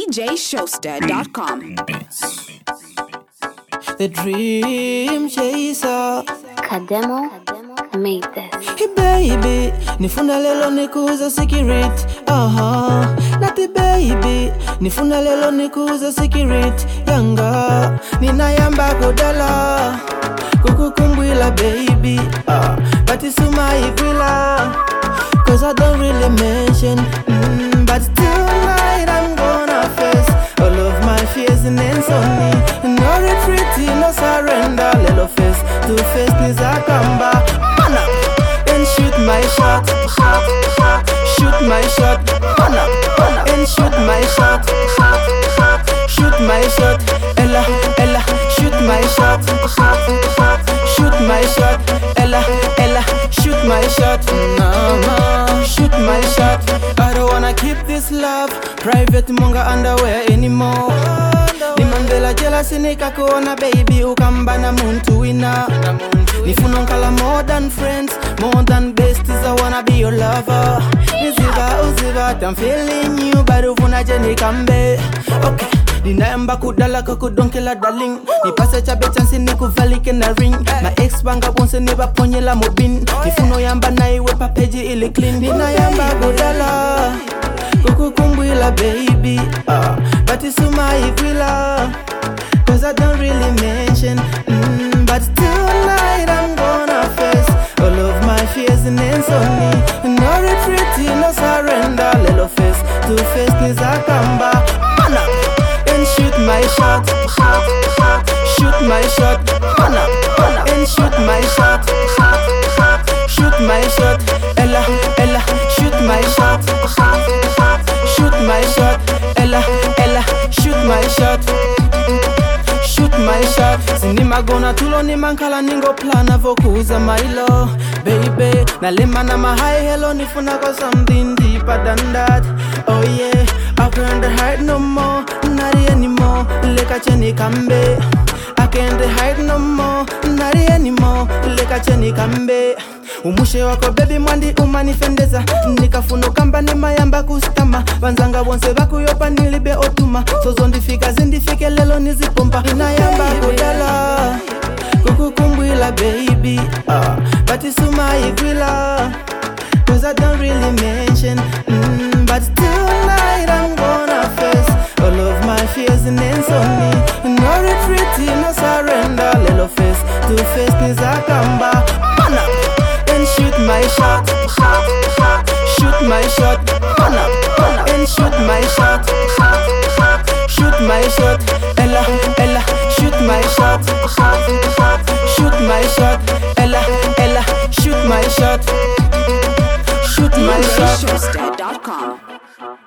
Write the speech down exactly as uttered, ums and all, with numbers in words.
D J Showster dot com. The dream chaser Kademo made this. Hey baby, nifuna lelo nikuza secret. Aha, nati baby, nifuna lelo nikuza secret. Yanga, ninayamba kodala kukukumbwila baby. Ah, but it's my igwila, cause I don't really mention. Mm, but tonight I'm gonna face all of my fears and insomnia. No retreat, no surrender. Little face to face, nizakamba. Man up and shoot my shot. Shoot my shot. Man up and shoot my shot. Shoot my shot. Ella, Ella, shoot my shot. Shoot my shot. Ella, Ella, shoot my shot. Mama, shoot my shot. I don't wanna keep this love private, monga underwear anymore. Nimandela jealousy nikakuona baby, ukamba na muntu wina. Nifunonkala more than friends, more than besties. I wanna be your lover. Uziva, uziva, I'm feeling you, but ufuna jeni kambe. Okay, ninayamba kudala kakudonkela darling. Nipase chabe chance nikuvalike na ring. My ex banga bonse niba ponyela mobin. Nifuno yamba na iwe papeji ili clean. Ninayamba kudala kukukumbwila baby. uh, But it's my igwila, cause I don't really mention. mm, But tonight I'm gonna face all of my fears and insomnia. No retreat, no surrender. Little face to face, nizakamba. Man up and shoot my shot. Shoot my shot. Man up and shoot my shot. Shoot my shot. Ella, Ella, shoot my shot. Shoot my shot. Ella, Ella, shoot my shot. Shoot my shot. Sinima gona tulo ni mankala ningo plana vokuza mailo. Baby, nalima na mahai hello nifuna ko something deeper than that. Oh yeah, I can't hide no more, not anymore. Leka cheni kambe. I can't hide no more, not anymore. Leka cheni kambe. Umushe wako baby mwandi umanifendeza. Nikafuno kamba ni mayamba kustama. Banzanga wonse baku yopa nilibe otuma. Sozo ndifika zindifike lelo nizipomba. Inayamba kudala kukukumbwila baby. uh, But it's my igwila, cause I don't really mention. mm, But tonight I'm gonna face all of my fears and insomnia. No retreat, no surrender. Little face to face, nizakamba. Man up and shoot my shot. Shoot my shot. Man up and shoot my shot. Shoot my shot. Ella, Ella, shoot my shot. Shoot my shot. Ella, Ella, shoot my shot. Shoot my D J shot. Showster dot com.